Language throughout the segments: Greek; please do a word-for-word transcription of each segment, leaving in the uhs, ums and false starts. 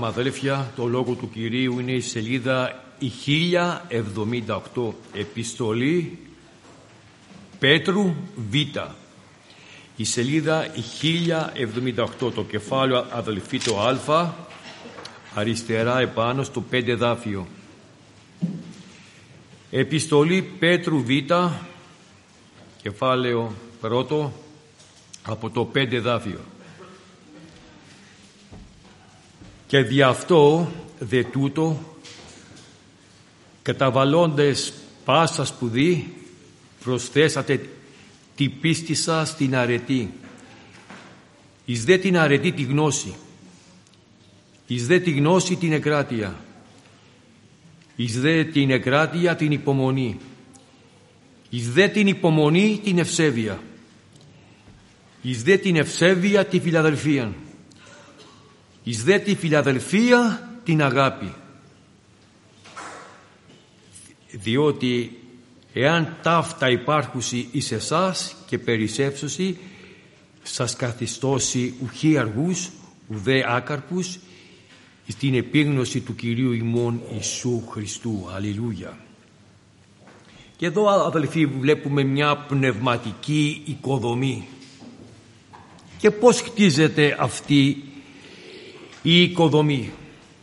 Αδέλφια, το λόγο του Κυρίου είναι η σελίδα η χίλια εβδομήντα οκτώ, επιστολή Πέτρου Β. Η σελίδα η χίλια εβδομήντα οκτώ, το κεφάλαιο αδελφοί το Α, αριστερά επάνω στο πέντε δάφιο. Επιστολή Πέτρου Β, κεφάλαιο πρώτο, από το πέντε δάφιο. Και δι' αυτό δε τούτο, καταβαλλόντες πάσα σπουδή, προσθέσατε τη πίστη σας στην αρετή, εις δε την αρετή τη γνώση, εις δε τη γνώση την εκράτεια, εις δε την εκράτεια την υπομονή, εις δε την υπομονή την ευσέβεια, εις δε την ευσέβεια τη φιλαδελφία, εις δε τη φιλαδελφία την αγάπη. Διότι εάν ταύτα υπάρχουσι εις εσάς και περισσεύσουσι, σας καθιστώσει ουχή αργούς, ουδέ άκαρπους, στην επίγνωση του Κυρίου ημών Ιησού Χριστού. Αλληλούια. Και εδώ, αδελφοί, βλέπουμε μια πνευματική οικοδομή. Και πώς χτίζεται αυτή η οικοδομή?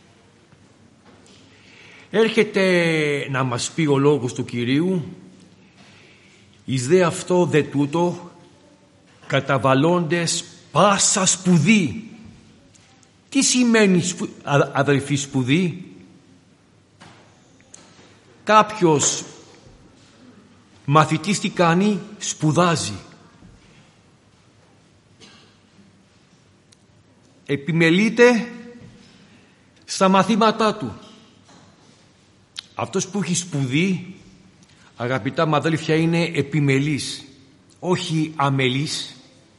Έρχεται να μας πει ο λόγος του Κυρίου, εις δε αυτό δε τούτο, καταβαλλόντες πάσα σπουδή. Τι σημαίνει αδελφοί σπουδή? Κάποιος μαθητής τι κάνει? Σπουδάζει. Επιμελείται στα μαθήματά του. Αυτός που έχει σπουδή, αγαπητά μου αδέλφια, είναι επιμελής, όχι αμελής.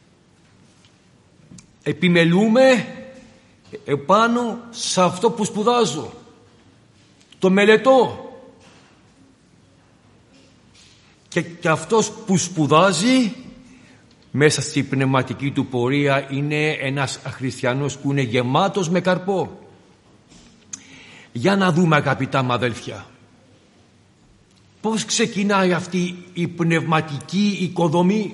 Επιμελούμε επάνω σε αυτό που σπουδάζω, το μελετώ. Και, και αυτός που σπουδάζει μέσα στη πνευματική του πορεία είναι ένας χριστιανός που είναι γεμάτος με καρπό. Για να δούμε, αγαπητά μου αδέλφια, πώς ξεκινάει αυτή η πνευματική οικοδομή.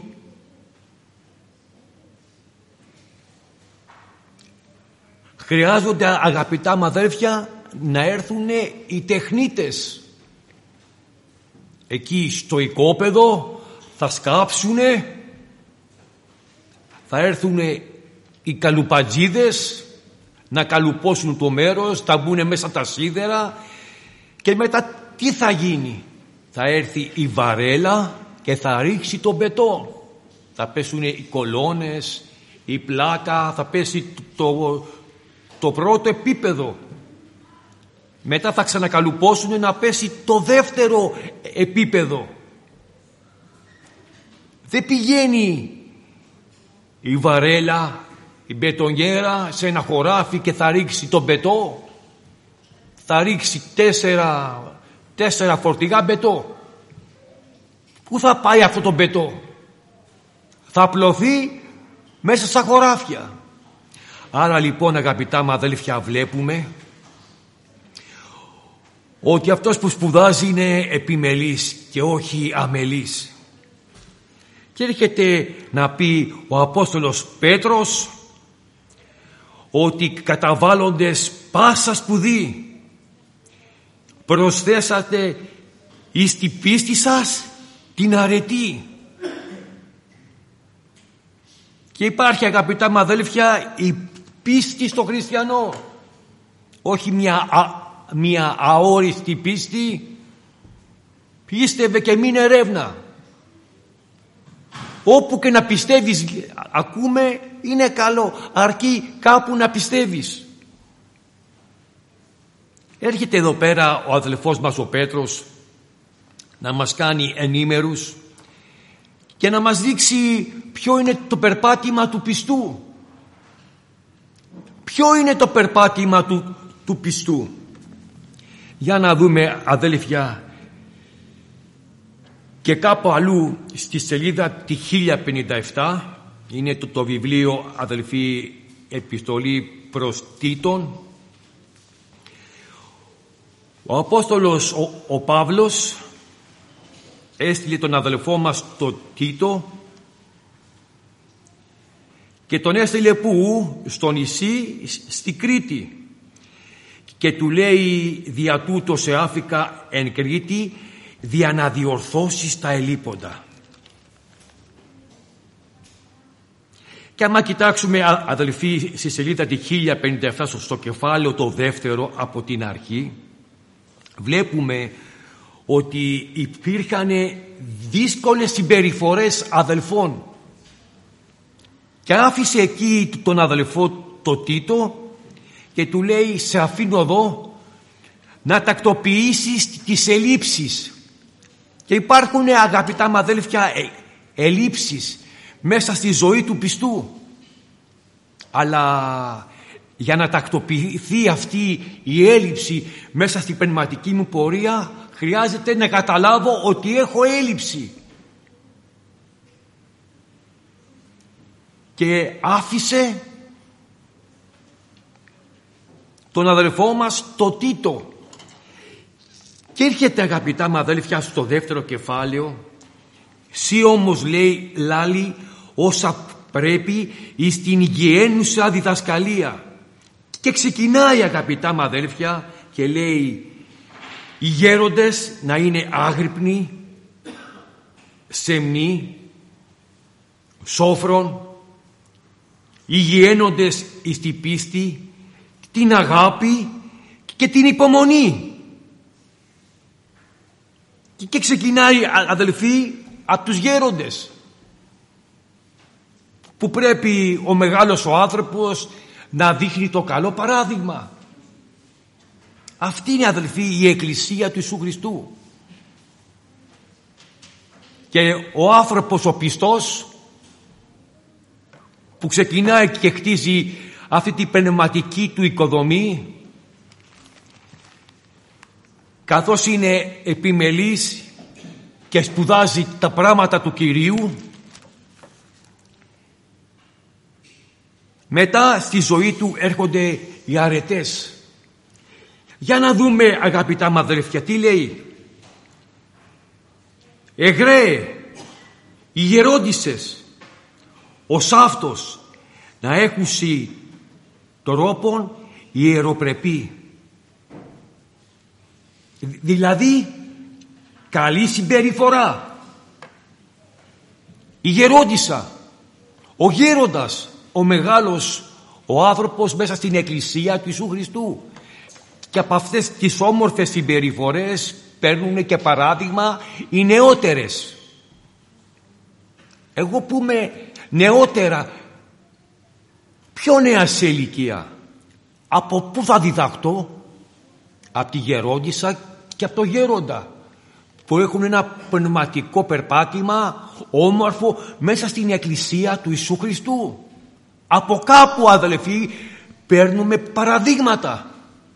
Χρειάζονται, αγαπητά μου αδέλφια, να έρθουν οι τεχνίτες. Εκεί στο οικόπεδο θα σκάψουνε, θα έρθουν οι καλουπατζίδες να καλουπώσουν το μέρος, θα μπουν μέσα τα σίδερα και μετά τι θα γίνει? Θα έρθει η βαρέλα και θα ρίξει τον μπετόν. Θα πέσουν οι κολόνες, η πλάκα, θα πέσει το, το πρώτο επίπεδο. Μετά θα ξανακαλουπώσουν να πέσει το δεύτερο επίπεδο. Δεν πηγαίνει η βαρέλα, η μπετονιέρα σε ένα χωράφι και θα ρίξει τον μπετό. Θα ρίξει τέσσερα, τέσσερα φορτηγά μπετό. Πού θα πάει αυτό το μπετό? Θα απλωθεί μέσα στα χωράφια. Άρα λοιπόν, αγαπητά μου αδέλφια, βλέπουμε ότι αυτός που σπουδάζει είναι επιμελής και όχι αμελής. Και έρχεται να πει ο Απόστολος Πέτρος ότι καταβάλλοντες πάσα σπουδή προσθέσατε εις την πίστη σας την αρετή. Και υπάρχει, αγαπητά μου αδέλφια, η πίστη στο χριστιανό, όχι μια, α, μια αόριστη πίστη. Πίστευε και μην ερεύνα. Όπου και να πιστεύεις, ακούμε, είναι καλό, αρκεί κάπου να πιστεύεις. Έρχεται εδώ πέρα ο αδελφός μας ο Πέτρος να μας κάνει ενήμερους και να μας δείξει ποιο είναι το περπάτημα του πιστού. Ποιο είναι το περπάτημα του, του πιστού? Για να δούμε, αδέλφια, και κάπου αλλού στη σελίδα τη χίλια πενήντα επτά, είναι το, το βιβλίο, αδελφοί, επιστολή προς Τίτον, Ο Απόστολος ο, ο Παύλος έστειλε τον αδελφό μας τον Τίτο και τον έστειλε πού? Στο νησί, στη Κρήτη, και του λέει δια τούτο σε άφηκα εν Κρήτη δια να διορθώσεις τα ελείποντα. Και άμα κοιτάξουμε, αδελφοί, στη σελίδα τη χίλια πενήντα επτά στο κεφάλαιο το δεύτερο από την αρχή, βλέπουμε ότι υπήρχαν δύσκολες συμπεριφορές αδελφών, και άφησε εκεί τον αδελφό το Τίτο και του λέει σε αφήνω εδώ να τακτοποιήσεις τις ελλείψεις. Και υπάρχουν, αγαπητά μου αδέλφια, ελλείψεις μέσα στη ζωή του πιστού, αλλά για να τακτοποιηθεί αυτή η έλλειψη μέσα στην πνευματική μου πορεία χρειάζεται να καταλάβω ότι έχω έλλειψη. Και άφησε τον αδελφό μας το Τίτο. Και έρχεται, αγαπητά μου αδέλφια, στο δεύτερο κεφάλαιο. «Σύ όμως», λέει, «λάλη όσα πρέπει εις την υγιένουσα διδασκαλία». Και ξεκινάει, αγαπητά μου αδέλφια, και λέει οι γέροντες να είναι άγρυπνοι, σεμνοί, σόφρον, υγιένοντες εις την πίστη, την αγάπη και την υπομονή. Και ξεκινάει, αδελφοί, από τους γέροντες, που πρέπει ο μεγάλος ο άνθρωπος να δείχνει το καλό παράδειγμα. Αυτή είναι, αδελφοί, η Εκκλησία του Ιησού Χριστού. Και ο άνθρωπος ο πιστός που ξεκινάει και χτίζει αυτή την πνευματική του οικοδομή, καθώς είναι επιμελής και σπουδάζει τα πράγματα του Κυρίου, μετά στη ζωή του έρχονται οι αρετές. Για να δούμε, αγαπητά μου αδέλφια, τι λέει. «Εγραίε, οι γερόντισσες, ως αυτός να έχουσι τρόπον ιεροπρεπή». Δηλαδή καλή συμπεριφορά. Η γερόντισσα, ο γέροντας, ο μεγάλος, ο άνθρωπος μέσα στην Εκκλησία του Ιησού Χριστού. Και από αυτές τις όμορφες συμπεριφορές παίρνουν και παράδειγμα οι νεότερες. Εγώ που είμαι νεότερα, πιο νέα σε ηλικία, από πού θα διδαχτώ? Από τη γερόντισσα και από το γέροντα, που έχουν ένα πνευματικό περπάτημα όμορφο μέσα στην Εκκλησία του Ιησού Χριστού. Από κάπου, αδελφοί, παίρνουμε παραδείγματα.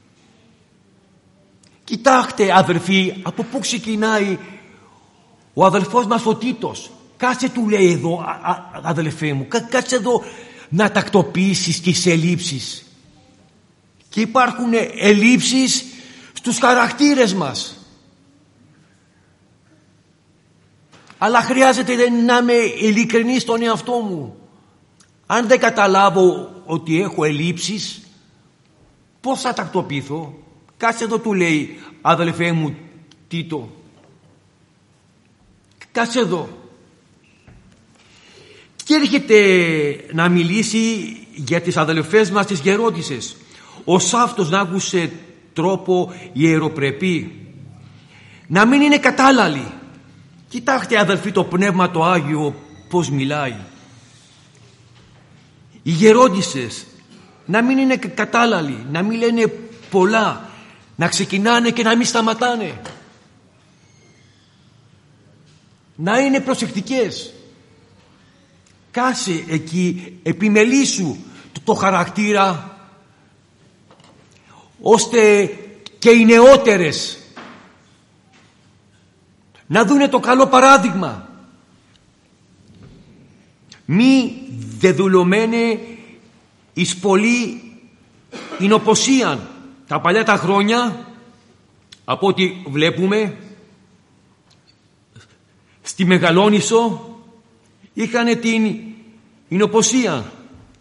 Κοιτάξτε, αδελφοί, από πού ξεκινάει ο αδελφός μας ο Τίτος. Κάτσε, του λέει εδώ, α, α, αδελφέ μου, κά, κάτσε εδώ να τακτοποιήσεις τις ελλείψεις. Και υπάρχουν ελλείψεις στους χαρακτήρες μας. Αλλά χρειάζεται να είμαι ειλικρινής στον εαυτό μου. Αν δεν καταλάβω ότι έχω ελλείψεις, πώς θα τακτοποιηθώ? Κάτσε εδώ, του λέει, αδελφέ μου Τίτο, κάτσε εδώ. Και έρχεται να μιλήσει για τις αδελφές μας τις γερόντισσες. Ως αυτός να άκουσε τρόπο ιεροπρεπή, να μην είναι κατάλαλοι. Κοιτάξτε, αδελφοί, το Πνεύμα το Άγιο πως μιλάει. Οι γερόντισσες να μην είναι κατάλαλοι, να μην λένε πολλά, να ξεκινάνε και να μην σταματάνε, να είναι προσεκτικές. Κάσε εκεί, επιμελήσου το, το χαρακτήρα, ώστε και οι νεότερες να δούνε το καλό παράδειγμα. Μη δεδουλωμένε εις πολύ εινοποσίαν. Τα παλιά τα χρόνια Από ό,τι βλέπουμε, στη Μεγαλόνισσο είχαν την εινοποσία.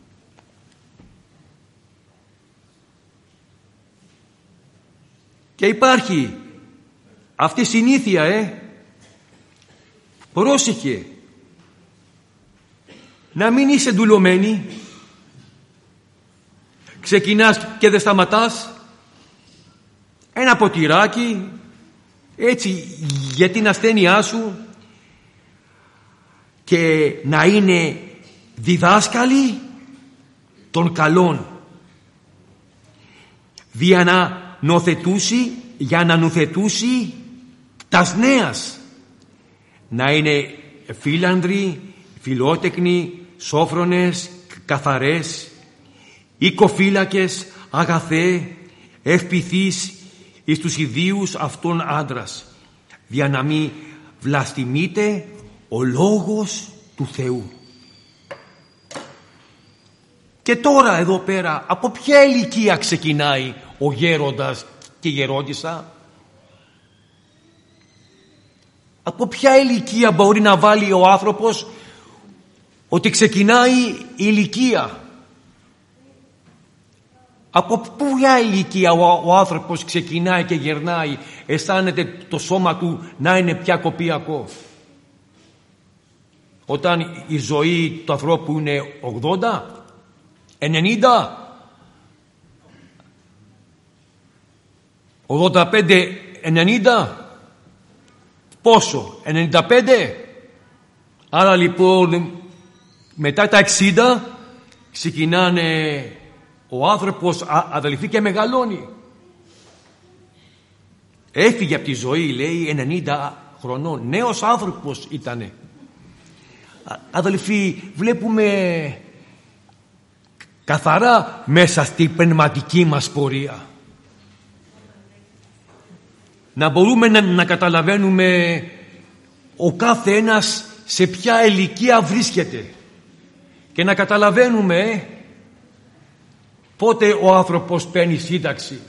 Και υπάρχει αυτή η συνήθεια, ε, πρόσεχε, να μην είσαι ντουλωμένη, ξεκινάς και δεν σταματάς, ένα ποτηράκι, έτσι, για την ασθένειά σου, και να είναι διδάσκαλοι των καλών, δια να νοθετούσει, για να νοθετούσει τας νέας, να είναι φίλανδροι, φιλότεκνοι, σόφρονες, καθαρές, οικοφύλακες, αγαθέ, ευπηθείς εις τους ιδίους αυτών άντρας, δια να μην βλαστημείτε ο λόγος του Θεού. Και τώρα εδώ πέρα, από ποια ηλικία ξεκινάει ο γέροντας και η γερόντισσα? Από ποια ηλικία μπορεί να βάλει ο άνθρωπος ότι ξεκινάει η ηλικία? Από ποια ηλικία ο, ο άνθρωπος ξεκινάει και γερνάει, αισθάνεται το σώμα του να είναι πια κοπιακό? Όταν η ζωή του ανθρώπου είναι ογδόντα, ενενήντα, ογδόντα πέντε, ενενήντα, πόσο, ενενήντα πέντε? Άρα λοιπόν μετά τα εξήντα ξεκινάνε ο άνθρωπος, αδελφοί, και μεγαλώνει. Έφυγε από τη ζωή, λέει, ενενήντα χρονών, νέος άνθρωπος ήτανε. Αδελφοί, βλέπουμε καθαρά μέσα στην πνευματική μας πορεία να μπορούμε να, να καταλαβαίνουμε ο κάθε ένας σε ποια ηλικία βρίσκεται και να καταλαβαίνουμε πότε ο άνθρωπος παίρνει σύνταξη.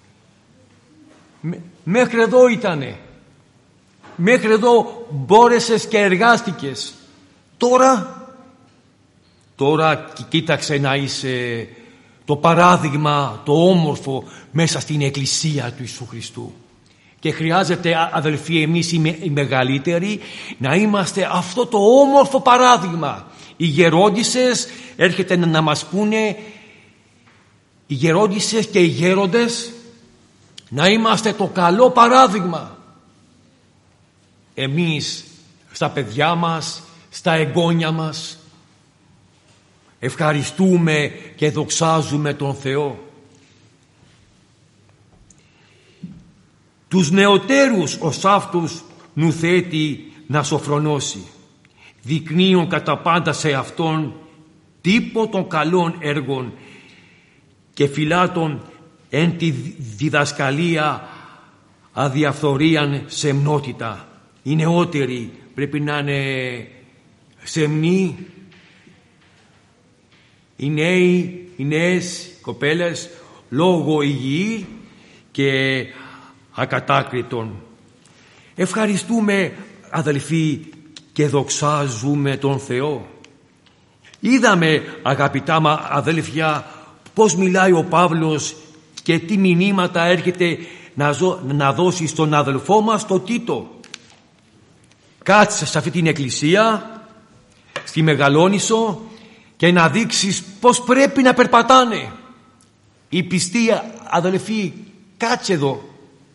Μέχρι εδώ ήτανε, μέχρι εδώ μπόρεσες και εργάστηκες. Τώρα, τώρα κοίταξε να είσαι το παράδειγμα, το όμορφο μέσα στην Εκκλησία του Ιησού Χριστού. Και χρειάζεται, αδελφοί, εμείς οι μεγαλύτεροι να είμαστε αυτό το όμορφο παράδειγμα. Οι γερόντισσες έρχεται να μας πούνε, οι γερόντισσες και οι γέροντες, να είμαστε το καλό παράδειγμα. Εμείς στα παιδιά μας, στα εγγόνια μας, ευχαριστούμε και δοξάζουμε τον Θεό. Τους νεωτέρους ως αυτούς νουθέτει να σοφρονώσει, δεικνύουν κατά πάντα σε αυτόν τύπο των καλών έργων και φυλάτων εν τη διδασκαλία αδιαφθορίαν σεμνότητα. Οι νεότεροι πρέπει να είναι σεμνοί, οι νέοι, οι νέες κοπέλες λόγω υγιή και ακατάκριτον. Ευχαριστούμε, αδελφοί, και δοξάζουμε τον Θεό. Είδαμε, αγαπητά μα αδέλφια, πώς μιλάει ο Παύλος και τι μηνύματα έρχεται να, ζω, να δώσει στον αδελφό μας τον Τίτο. Κάτσε σε αυτή την εκκλησία, στη Μεγαλόνισσο, και να δείξεις πώς πρέπει να περπατάνε οι πιστοί αδελφοί. Κάτσε εδώ.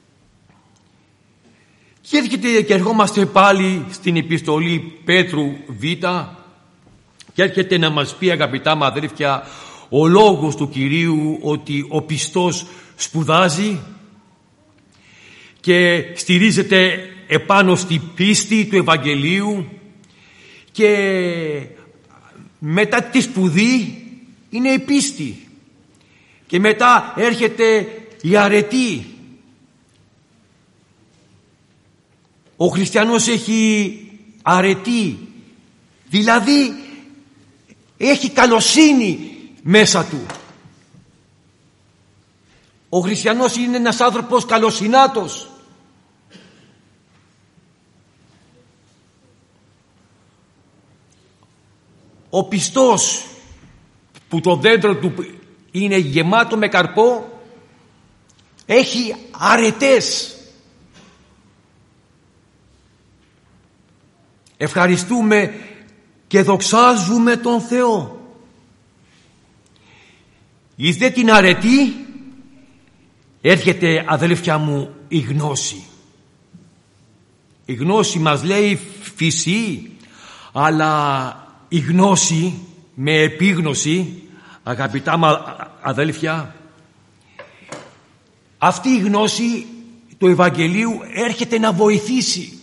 Και έρχεται και ερχόμαστε πάλι στην επιστολή Πέτρου Β και έρχεται να μας πει, αγαπητά μου αδέλφια, ο λόγος του Κυρίου ότι ο πιστός σπουδάζει και στηρίζεται επάνω στη πίστη του Ευαγγελίου, και μετά τη σπουδή είναι η πίστη και μετά έρχεται η αρετή. Ο χριστιανός έχει αρετή, δηλαδή έχει καλοσύνη μέσα του. Ο χριστιανός είναι ένας άνθρωπος καλοσυνάτος. Ο πιστός που το δέντρο του είναι γεμάτο με καρπό έχει αρετές. Ευχαριστούμε και δοξάζουμε τον Θεό. Εις δε την αρετή έρχεται, αδέλφια μου, η γνώση. Η γνώση μας λέει φυσή, αλλά η γνώση με επίγνωση, αγαπητά αδέλφια, αυτή η γνώση του Ευαγγελίου έρχεται να βοηθήσει.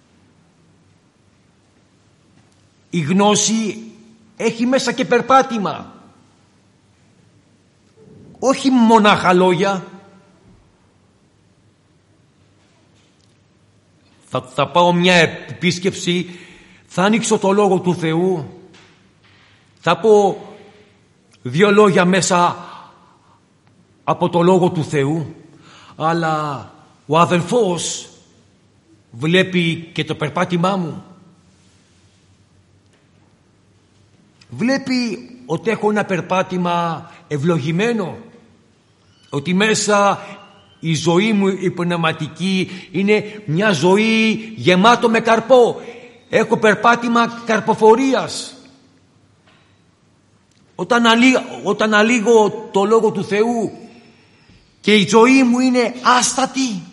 Η γνώση έχει μέσα και περπάτημα, όχι μονάχα λόγια. Θα, θα πάω μια επίσκεψη, θα ανοίξω το Λόγο του Θεού, θα πω δύο λόγια μέσα από το Λόγο του Θεού, αλλά ο αδελφός βλέπει και το περπάτημά μου. Βλέπει ότι έχω ένα περπάτημα ευλογημένο, ότι μέσα η ζωή μου η πνευματική είναι μια ζωή γεμάτο με καρπό. Έχω περπάτημα καρποφορίας. Όταν, αλή, όταν αλήγω το Λόγο του Θεού και η ζωή μου είναι άστατη,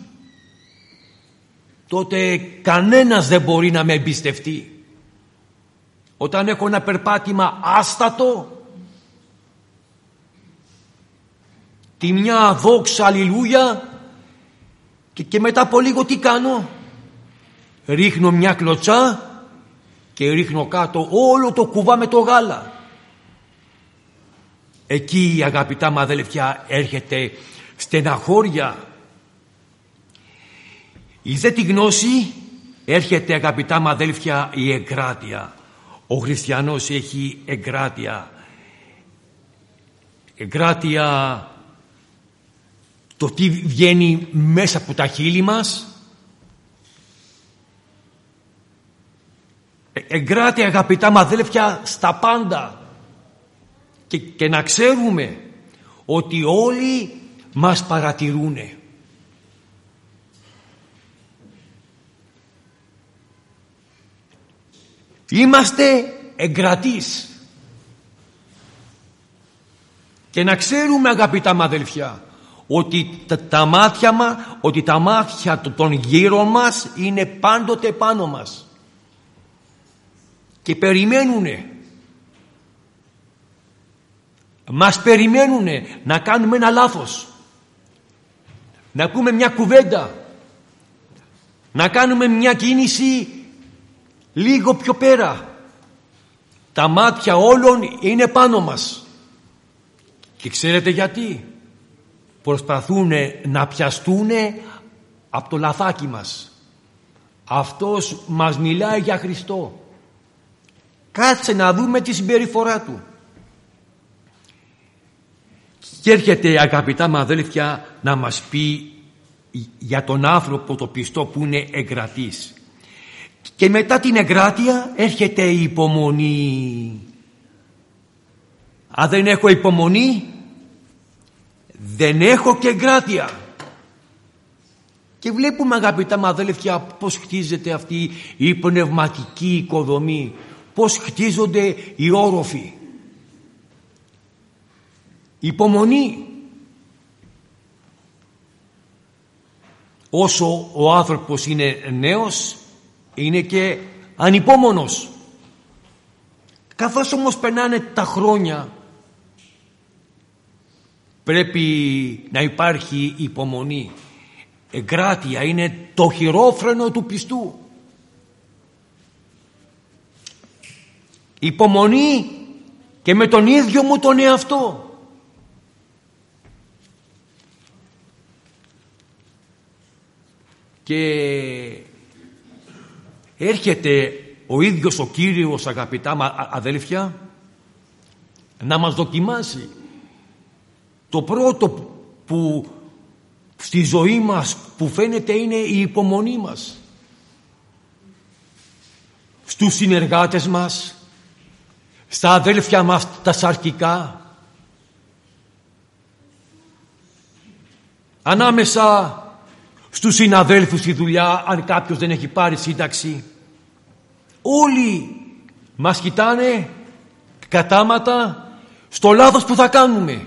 τότε κανένας δεν μπορεί να με εμπιστευτεί. Όταν έχω ένα περπάτημα άστατο, τη μια δόξα αλληλούια και, και μετά από λίγο τι κάνω? Ρίχνω μια κλωτσά και ρίχνω κάτω όλο το κουβά με το γάλα. Εκεί, αγαπητά μου αδέλφια, έρχεται στεναχώρια. Εις δε τη γνώση έρχεται, αγαπητά μου αδέλφια, η εγκράτεια. Ο χριστιανός έχει εγκράτεια. Εγκράτεια, το τι βγαίνει μέσα από τα χείλη μας. Εγκράτεια, αγαπητά μου αδέλφια, στα πάντα. Και, και να ξέρουμε ότι όλοι μας παρατηρούνε. Είμαστε εγκρατείς. Και να ξέρουμε, αγαπητά μου αδελφιά, ότι τα, τα μάτια μας, ότι τα μάτια των γύρω μας είναι πάντοτε πάνω μας. Και περιμένουνε. Μας περιμένουνε να κάνουμε ένα λάθος. Να πούμε μια κουβέντα. Να κάνουμε μια κίνηση λίγο πιο πέρα. Τα μάτια όλων είναι πάνω μας. Και ξέρετε γιατί? Προσπαθούν να πιαστούνε από το λαθάκι μας. Αυτός μας μιλάει για Χριστό. Κάτσε να δούμε τη συμπεριφορά του. Και έρχεται, αγαπητά μου αδέλφια, να μας πει για τον άνθρωπο το πιστό που είναι εγκρατής. Και μετά την εγκράτεια έρχεται η υπομονή. Αν δεν έχω υπομονή, δεν έχω και εγκράτεια. Και βλέπουμε, αγαπητά μου αδέλφια, πώς χτίζεται αυτή η πνευματική οικοδομή, πώς χτίζονται οι όροφοι. Υπομονή. Όσο ο άνθρωπος είναι νέος, είναι και ανυπόμονος. Καθώς όμως περνάνε τα χρόνια, πρέπει να υπάρχει υπομονή. Εγκράτεια είναι το χειρόφρενο του πιστού. Υπομονή και με τον ίδιο μου τον εαυτό. Και έρχεται ο ίδιος ο Κύριος, αγαπητά αδέλφια, να μας δοκιμάσει. Το πρώτο που στη ζωή μας που φαίνεται είναι η υπομονή μας. Στους συνεργάτες μας, στα αδέλφια μας τα σαρκικά, ανάμεσα στους συναδέλφους στη δουλειά, αν κάποιος δεν έχει πάρει σύνταξη. Όλοι μας κοιτάνε κατάματα στο λάθος που θα κάνουμε.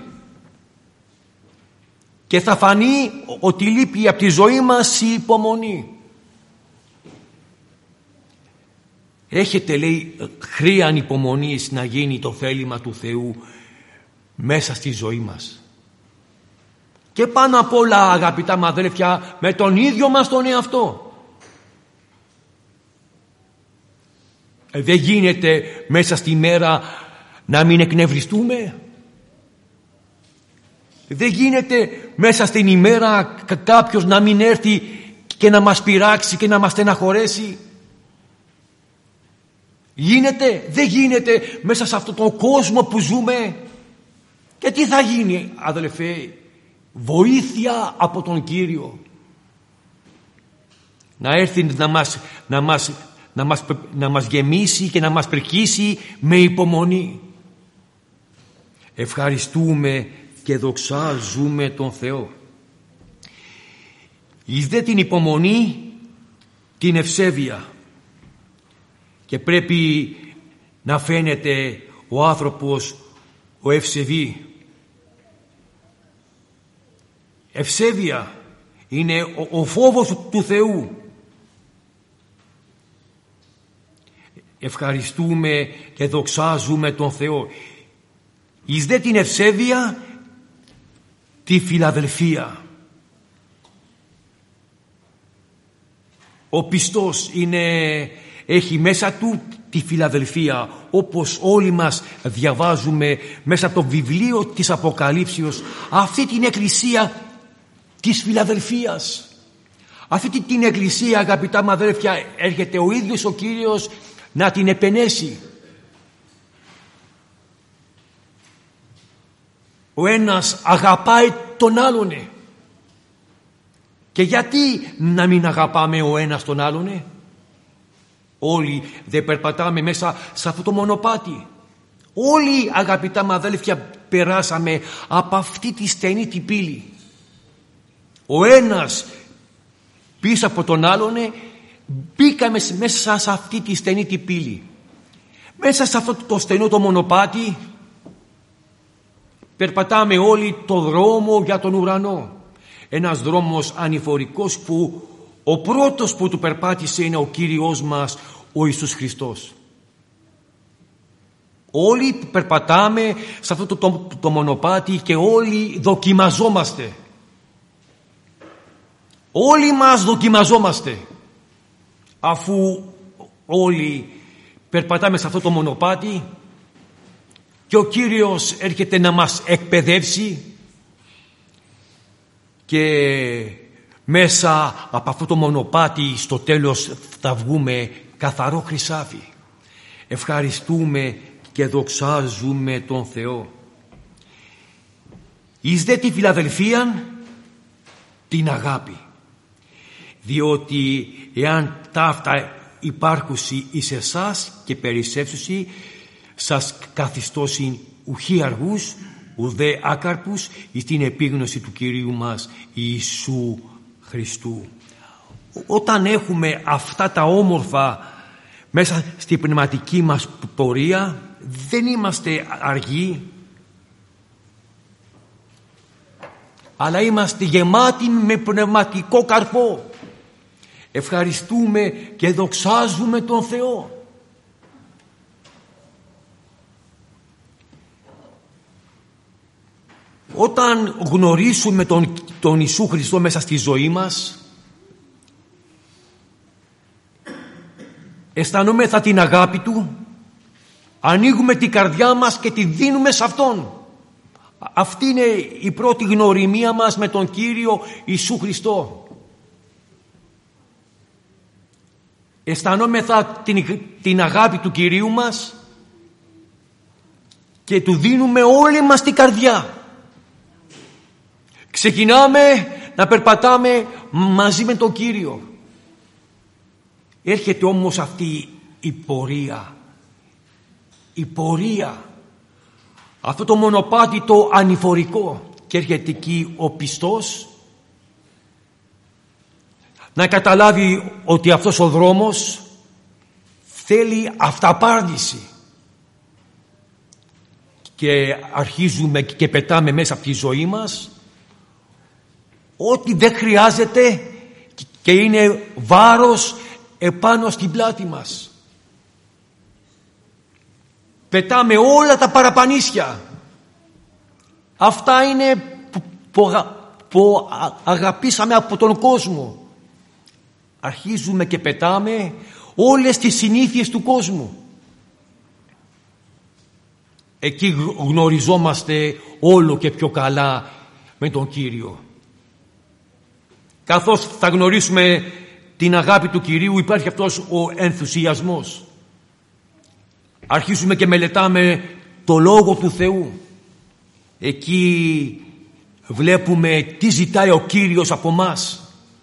Και θα φανεί ότι λείπει από τη ζωή μας η υπομονή. Έχετε, λέει, χρείαν υπομονής να γίνει το θέλημα του Θεού μέσα στη ζωή μας. Και πάνω απ' όλα, αγαπητά μου αδέλφια, με τον ίδιο μας τον εαυτό. Ε, δεν γίνεται μέσα στη μέρα να μην εκνευριστούμε. Δεν γίνεται μέσα στην ημέρα κάποιος να μην έρθει και να μας πειράξει και να μας στεναχωρέσει. Γίνεται, δεν γίνεται μέσα σε αυτόν τον κόσμο που ζούμε. Και τι θα γίνει, αδελφέ? Βοήθεια από τον Κύριο. Να έρθει να μας, να μας, να μας, να μας γεμίσει και να μας πρικήσει με υπομονή. Ευχαριστούμε και δοξάζουμε τον Θεό. Εις δε την υπομονή την ευσέβεια. Και πρέπει να φαίνεται ο άνθρωπος ο ευσεβή. Ευσέβεια είναι ο, ο φόβος του Θεού. Ευχαριστούμε και δοξάζουμε τον Θεό. Εις δε την ευσέβεια τη φιλαδελφία. Ο πιστός είναι, έχει μέσα του τη φιλαδελφία, όπως όλοι μας διαβάζουμε μέσα από το βιβλίο της Αποκαλύψεως, αυτή την εκκλησία της φιλαδελφίας. Αυτή την εκκλησία, αγαπητά μου αδέλφια, έρχεται ο ίδιος ο Κύριος να την επενέσει. Ο ένας αγαπάει τον άλλον. Και γιατί να μην αγαπάμε ο ένας τον άλλον? Όλοι δεν περπατάμε μέσα σε αυτό το μονοπάτι. Όλοι, αγαπητά μου αδέλφια, περάσαμε από αυτή τη στενή την πύλη. Ο ένας πίσω από τον άλλον μπήκαμε μέσα σε αυτή τη στενή την πύλη. Μέσα σε αυτό το στενό το μονοπάτι περπατάμε όλοι το δρόμο για τον ουρανό. Ένας δρόμος ανηφορικός που ο πρώτος που του περπάτησε είναι ο Κύριος μας, ο Ιησούς Χριστός. Όλοι περπατάμε σε αυτό το, το, το μονοπάτι και όλοι δοκιμαζόμαστε. Όλοι μας δοκιμαζόμαστε. Αφού όλοι περπατάμε σε αυτό το μονοπάτι και ο Κύριος έρχεται να μας εκπαιδεύσει και μέσα από αυτό το μονοπάτι στο τέλος θα βγούμε καθαρό χρυσάφι. Ευχαριστούμε και δοξάζουμε τον Θεό. Εις δε τη φιλαδελφία την αγάπη. Διότι εάν ταύτα υπάρχουσι εις εσάς και περισσεύσουσι, σας καθιστώσιν ουχή αργούς, ουδέ άκαρπους εις την επίγνωση του Κυρίου μας Ιησού Χριστού. Όταν έχουμε αυτά τα όμορφα μέσα στη πνευματική μας πορεία, δεν είμαστε αργοί, αλλά είμαστε γεμάτοι με πνευματικό καρπό. Ευχαριστούμε και δοξάζουμε τον Θεό. Όταν γνωρίσουμε τον, τον Ιησού Χριστό μέσα στη ζωή μας, αισθανόμεθα την αγάπη Του, ανοίγουμε την καρδιά μας και τη δίνουμε σε Αυτόν. Αυτή είναι η πρώτη γνωριμία μας με τον Κύριο Ιησού Χριστό. Αισθανόμεθα την, την αγάπη του Κυρίου μας και Του δίνουμε όλη μας την καρδιά. Ξεκινάμε να περπατάμε μαζί με τον Κύριο. Έρχεται όμως αυτή η πορεία. Η πορεία. Αυτό το μονοπάτι το ανηφορικό. Και έρχεται εκεί ο πιστός να καταλάβει ότι αυτός ο δρόμος θέλει αυταπάρνηση. Και αρχίζουμε και πετάμε μέσα από τη ζωή μας ό,τι δεν χρειάζεται και είναι βάρος επάνω στην πλάτη μας. Πετάμε όλα τα παραπανίσια. Αυτά είναι που, που, που αγαπήσαμε από τον κόσμο. Αρχίζουμε και πετάμε όλες τις συνήθειες του κόσμου. Εκεί γνωριζόμαστε όλο και πιο καλά με τον Κύριο. Καθώς θα γνωρίσουμε την αγάπη του Κυρίου, υπάρχει αυτός ο ενθουσιασμός. Αρχίζουμε και μελετάμε το Λόγο του Θεού. Εκεί βλέπουμε τι ζητάει ο Κύριος από μας.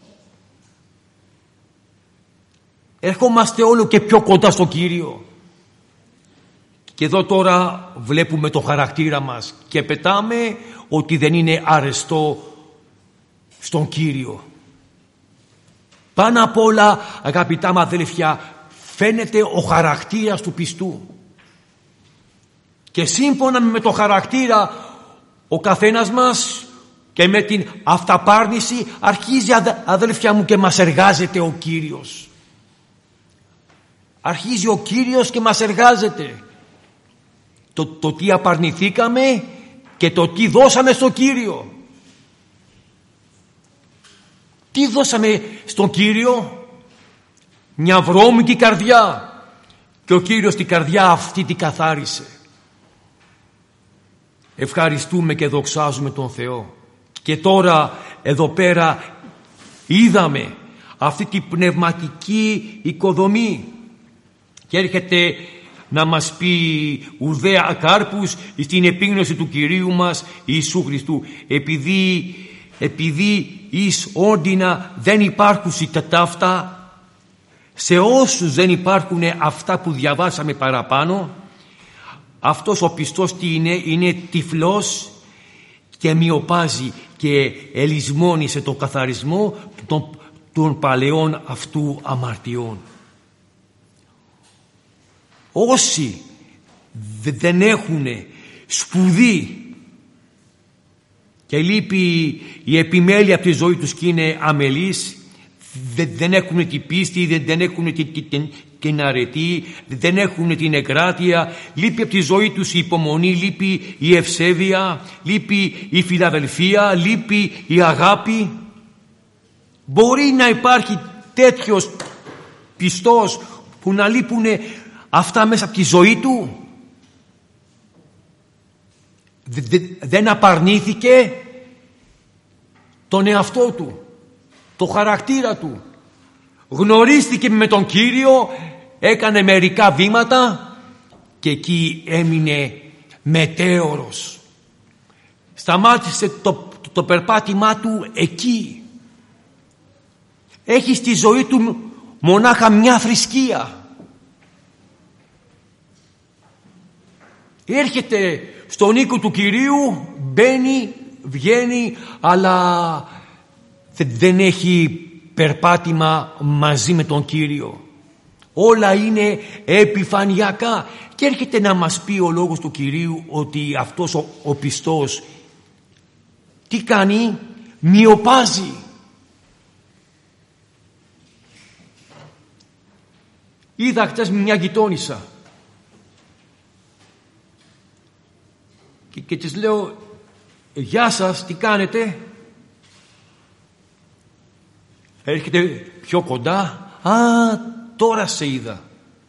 Ερχόμαστε όλο και πιο κοντά στον Κύριο. Και εδώ τώρα βλέπουμε το χαρακτήρα μας και πετάμε ότι δεν είναι αρεστό στον Κύριο. Πάνω απ' όλα, αγαπητά μου αδέλφια, φαίνεται ο χαρακτήρας του πιστού. Και σύμφωνα με το χαρακτήρα ο καθένας μας και με την αυταπάρνηση αρχίζει, αδέλφια μου, και μας εργάζεται ο Κύριος. Αρχίζει ο Κύριος και μας εργάζεται. Το, το τι απαρνηθήκαμε και το τι δώσαμε στον Κύριο. Τι δώσαμε στον Κύριο? Μια βρώμικη καρδιά. Και ο Κύριος την καρδιά αυτή την καθάρισε. Ευχαριστούμε και δοξάζουμε τον Θεό. Και τώρα εδώ πέρα είδαμε αυτή την πνευματική οικοδομή. Και έρχεται να μας πει ουδέα κάρπους στην επίγνωση του Κυρίου μας Ιησού Χριστού. Επειδή, επειδή εις όντινα δεν υπάρχουν τα ταύτα, σε όσους δεν υπάρχουν αυτά που διαβάσαμε παραπάνω, αυτός ο πιστός τι είναι? Είναι τυφλός και μοιοπάζει και ελισμώνει σε τον καθαρισμό των, των παλαιών αυτού αμαρτιών. Όσοι δεν έχουν σπουδή και λείπει η επιμέλεια από τη ζωή τους και είναι αμελείς, δεν έχουν την πίστη, δεν έχουν την, την, την αρετή, δεν έχουν την εγκράτεια, λείπει από τη ζωή τους η υπομονή, λείπει η ευσέβεια, λείπει η φιλαδελφία, λείπει η αγάπη. Μπορεί να υπάρχει τέτοιος πιστός που να λείπουν αυτά μέσα από τη ζωή του? Δεν απαρνήθηκε τον εαυτό του, το χαρακτήρα του. Γνωρίστηκε με τον Κύριο, έκανε μερικά βήματα και εκεί έμεινε μετέωρος. Σταμάτησε το, το, το περπάτημά του εκεί. Έχει στη ζωή του μονάχα μια θρησκεία. Έρχεται στον οίκο του Κυρίου, μπαίνει, βγαίνει, αλλά δεν έχει περπάτημα μαζί με τον Κύριο. Όλα είναι επιφανειακά. Και έρχεται να μας πει ο λόγος του Κυρίου ότι αυτός ο, ο πιστός τι κάνει? Μοιοπάζει. Είδα χτες μια γειτόνισσα και, και της λέω «Γεια σας, τι κάνετε?» Έρχεται πιο κοντά. «Α, τώρα σε είδα».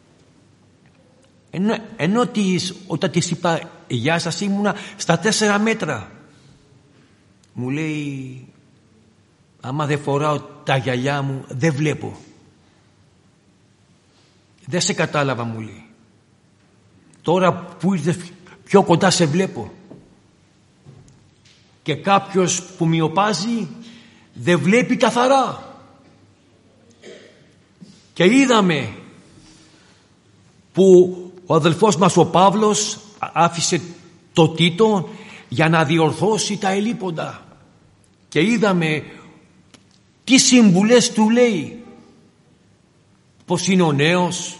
Ενώ, ενώ της, όταν της είπα «Γεια σας» ήμουνα στα τέσσερα μέτρα. Μου λέει «Άμα δεν φοράω τα γυαλιά μου δεν βλέπω». «Δεν σε κατάλαβα», μου λέει. «Τώρα που ήρθες πιο κοντά σε βλέπω». Και κάποιος που μοιοπάζει δεν βλέπει καθαρά. Και είδαμε που ο αδελφός μας ο Παύλος άφησε το Τίτο για να διορθώσει τα ελλείποντα. Και είδαμε τι συμβουλές του λέει. Πώς είναι ο νέος,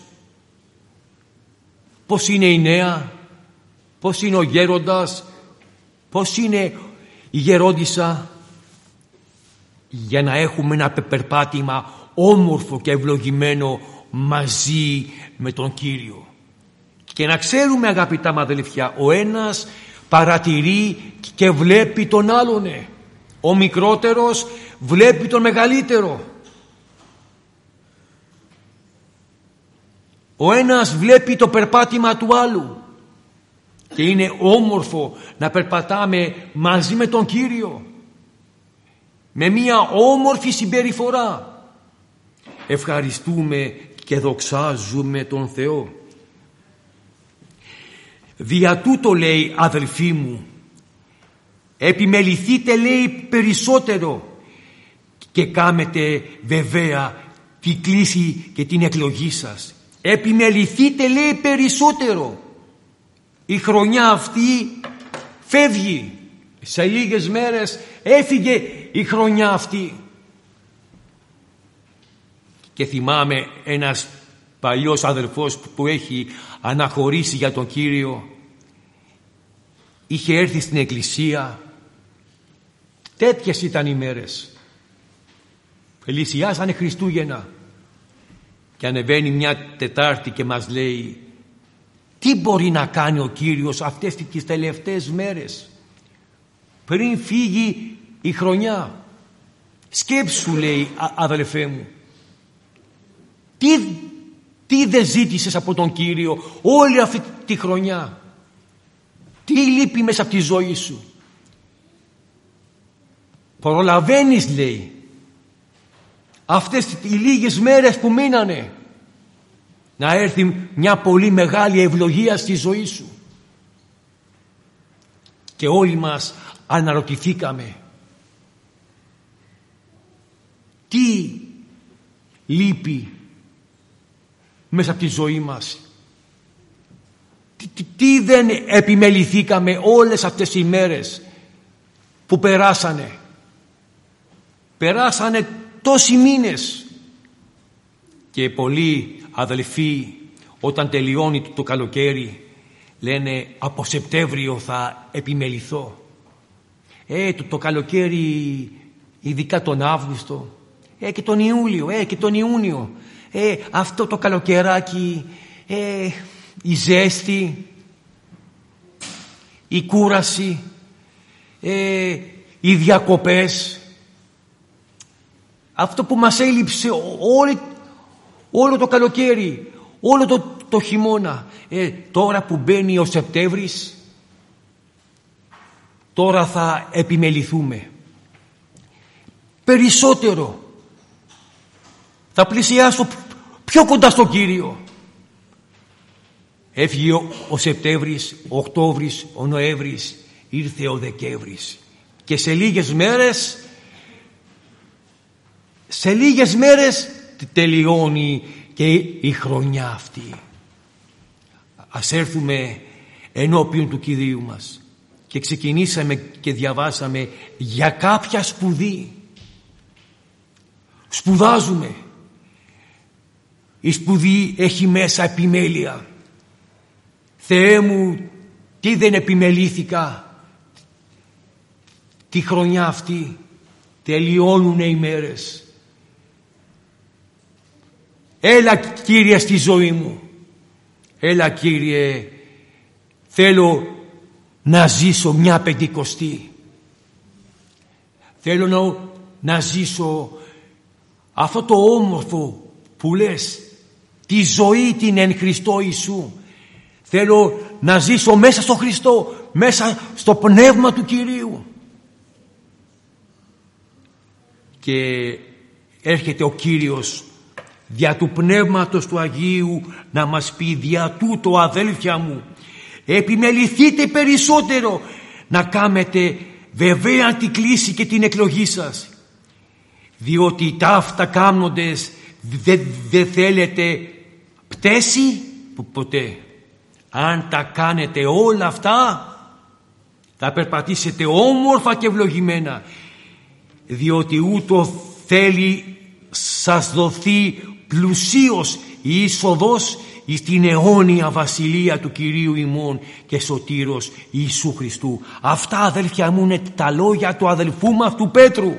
πώς είναι η νέα, πώς είναι ο γέροντας, πώς είναι η γερόντισσα, για να έχουμε ένα περπάτημα όμορφο και ευλογημένο μαζί με τον Κύριο. Και να ξέρουμε, αγαπητά μου αδελφιά, ο ένας παρατηρεί και βλέπει τον άλλον. Ο μικρότερος βλέπει τον μεγαλύτερο. Ο ένας βλέπει το περπάτημα του άλλου. Και είναι όμορφο να περπατάμε μαζί με τον Κύριο, με μια όμορφη συμπεριφορά. Ευχαριστούμε και δοξάζουμε τον Θεό. Δια τούτο, λέει, αδελφοί μου, επιμεληθείτε, λέει, περισσότερο και κάμετε βεβαία τη κλίση και την εκλογή σας. Επιμεληθείτε, λέει, περισσότερο. Η χρονιά αυτή φεύγει. Σε λίγες μέρες έφυγε η χρονιά αυτή. Και θυμάμαι ένας παλιός αδελφός που έχει αναχωρήσει για τον Κύριο, είχε έρθει στην εκκλησία, τέτοιες ήταν οι μέρες, πλησιάζανε Χριστούγεννα, και ανεβαίνει μια Τετάρτη και μας λέει, τι μπορεί να κάνει ο Κύριος αυτές τις τελευταίες μέρες πριν φύγει η χρονιά. Σκέψου, λέει, αδελφέ μου, τι, τι δεν ζήτησες από τον Κύριο όλη αυτή τη χρονιά. Τι λείπει μέσα από τη ζωή σου. Προλαβαίνεις, λέει, αυτές οι λίγες μέρες που μείνανε να έρθει μια πολύ μεγάλη ευλογία στη ζωή σου. Και όλοι μας αναρωτηθήκαμε, τι λείπει μέσα από τη ζωή μας. Τι, τι, τι δεν επιμεληθήκαμε όλες αυτές οι μέρες που περάσανε. Περάσανε τόσοι μήνες. Και πολλοί αδελφοί, όταν τελειώνει το καλοκαίρι, λένε από Σεπτέμβριο θα επιμεληθώ. Ε, το, το καλοκαίρι, ειδικά τον Αύγουστο, ε, και τον Ιούλιο, ε, και τον Ιούνιο, ε, αυτό το καλοκαιράκι, ε, η ζέστη, η κούραση, ε, οι διακοπές, αυτό που μας έλειψε όλη, όλο το καλοκαίρι, όλο το, το χειμώνα. Ε, τώρα που μπαίνει ο Σεπτέμβρης, τώρα θα επιμεληθούμε περισσότερο. Θα πλησιάσω πιο κοντά στον Κύριο. Έφυγε ο, ο Σεπτέμβρης, ο Οκτώβρης, ο Νοέμβρης, ήρθε ο Δεκέμβρης. Και σε λίγες μέρες, σε λίγες μέρες τελειώνει και η χρονιά αυτή. Ας έρθουμε ενώπιον του Κυρίου μας. Και ξεκινήσαμε και διαβάσαμε για κάποια σπουδή. Σπουδάζουμε. Η σπουδή έχει μέσα επιμέλεια. Θεέ μου, τι δεν επιμελήθηκα τη χρονιά αυτή. Τελειώνουν οι μέρες. Έλα, Κύριε, στη ζωή μου. Έλα, Κύριε, θέλω να ζήσω μια Πεντηκοστή. Θέλω να, να ζήσω αυτό το όμορφο που λες, τη ζωή την εν Χριστώ Ιησού. Θέλω να ζήσω μέσα στο Χριστό, μέσα στο πνεύμα του Κυρίου. Και έρχεται ο Κύριος δια του Πνεύματος του Αγίου να μας πει, δια τούτο, αδέλφια μου, επιμεληθείτε περισσότερο να κάμετε βεβαία την κλίση και την εκλογή σας. διότι ταύτα κάμνοντες δεν δε θέλετε πτέσει ποτέ. Αν τα κάνετε όλα αυτά, θα περπατήσετε όμορφα και ευλογημένα, διότι ούτω θέλει σας δοθεί πλουσίως η είσοδος εις την αιώνια βασιλεία του Κυρίου ημών και σωτήρος Ιησού Χριστού. Αυτά, αδέλφια μου, είναι τα λόγια του αδελφού μας του Πέτρου.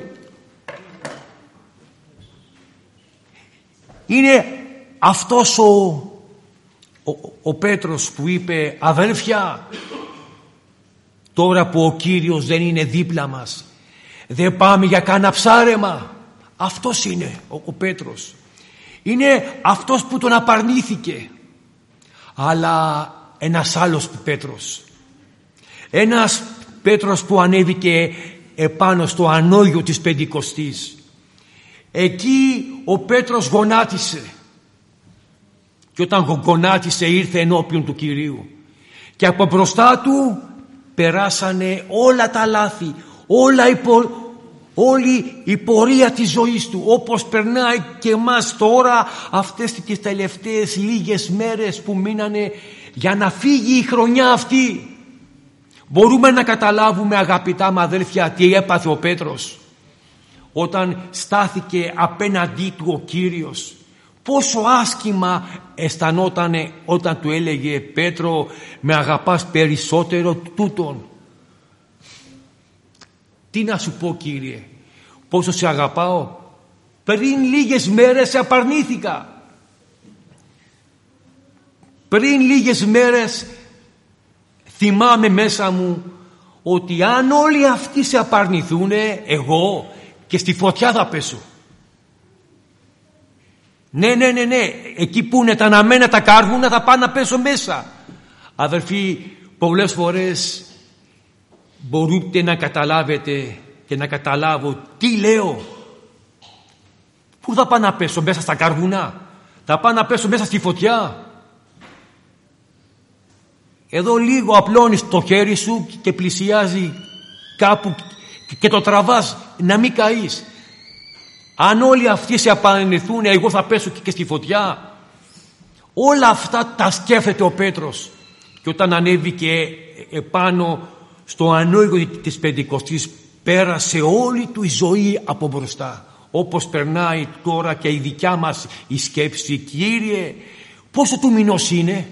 Είναι αυτός ο, ο, ο Πέτρος που είπε, αδέλφια, τώρα που ο Κύριος δεν είναι δίπλα μας, δεν πάμε για κάνα ψάρεμα. Αυτός είναι ο, ο Πέτρος. Είναι αυτός που τον απαρνήθηκε. Αλλά ένας άλλος Πέτρος, ένας Πέτρος που ανέβηκε επάνω στο ανώγιο της Πεντηκοστής, εκεί ο Πέτρος γονάτισε, και όταν γονάτισε ήρθε ενώπιον του Κυρίου και από μπροστά του περάσανε όλα τα λάθη, όλα η πο... όλη η πορεία της ζωής του, όπως περνάει και εμάς τώρα αυτές τις τελευταίες λίγες μέρες που μείνανε για να φύγει η χρονιά αυτή. Μπορούμε να καταλάβουμε, αγαπητά μου αδέλφια, τι έπαθε ο Πέτρος όταν στάθηκε απέναντί του ο Κύριος. Πόσο άσχημα αισθανότανε όταν του έλεγε, Πέτρο, με αγαπάς περισσότερο τούτον? Τι να σου πω, Κύριε, πόσο σε αγαπάω? Πριν λίγες μέρες σε απαρνήθηκα. Πριν λίγες μέρες θυμάμαι μέσα μου ότι αν όλοι αυτοί σε απαρνηθούνε, εγώ και στη φωτιά θα πέσω. Ναι, ναι, ναι, ναι, εκεί που είναι τα αναμένα τα κάρβουνα θα πάω να πέσω μέσα. Αδερφοί, πολλές φορές μπορείτε να καταλάβετε και να καταλάβω τι λέω. Πού θα πάω να πέσω? Μέσα στα καρβουνά? Θα πάω να πέσω μέσα στη φωτιά? Εδώ λίγο απλώνεις το χέρι σου και πλησιάζει κάπου και το τραβάς να μην καείς. Αν όλοι αυτοί σε απαρνηθούν, εγώ θα πέσω και στη φωτιά. Όλα αυτά τα σκέφτεται ο Πέτρος, και όταν ανέβηκε επάνω στο ανώγιο της Πεντηκοστής, πέρασε όλη του η ζωή από μπροστά, όπως περνάει τώρα και η δικιά μας η σκέψη. Κύριε, πόσο του μηνός είναι?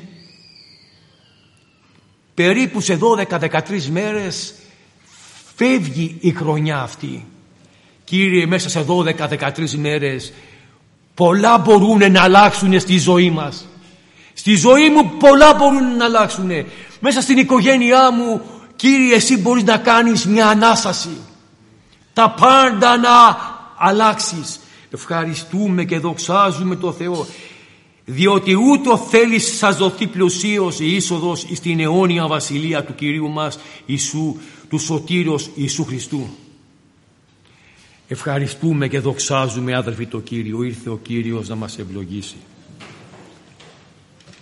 Περίπου σε δώδεκα δεκατρείς μέρες φεύγει η χρονιά αυτή. Κύριε, μέσα σε δώδεκα δεκατρείς μέρες πολλά μπορούν να αλλάξουν στη ζωή μας. Στη ζωή μου πολλά μπορούν να αλλάξουν. Μέσα στην οικογένειά μου, Κύριε, εσύ μπορείς να κάνεις μια Ανάσταση. Τα πάντα να αλλάξεις. Ευχαριστούμε και δοξάζουμε το Θεό, διότι ούτω θέλει σας δοθεί πλουσίως η είσοδος στην αιώνια βασιλεία του Κυρίου μας Ιησού, του Σωτήρος Ιησού Χριστού. Ευχαριστούμε και δοξάζουμε, άδελφοι, το Κύριο. Ήρθε ο Κύριος να μας ευλογήσει.